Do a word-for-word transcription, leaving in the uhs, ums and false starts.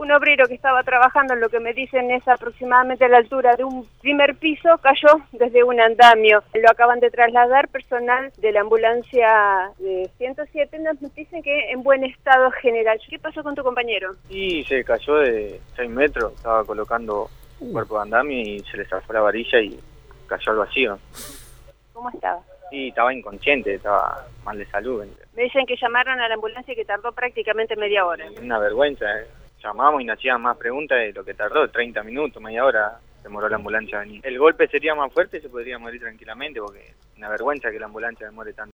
Un obrero que estaba trabajando en lo que me dicen es aproximadamente a la altura de un primer piso, cayó desde un andamio. Lo acaban de trasladar personal de la ambulancia de ciento siete, nos dicen que en buen estado general. ¿Qué pasó con tu compañero? Y se cayó de seis metros, estaba colocando un cuerpo de andamio y se le zafó la varilla y cayó al vacío. ¿Cómo estaba? Sí, estaba inconsciente, estaba mal de salud. Me dicen que llamaron a la ambulancia y que tardó prácticamente media hora. Una vergüenza, ¿eh? Llamamos y nos hacían más preguntas de lo que tardó, treinta minutos, media hora demoró la ambulancia a venir. El golpe sería más fuerte y se podría morir tranquilamente porque es una vergüenza que la ambulancia demore tanto.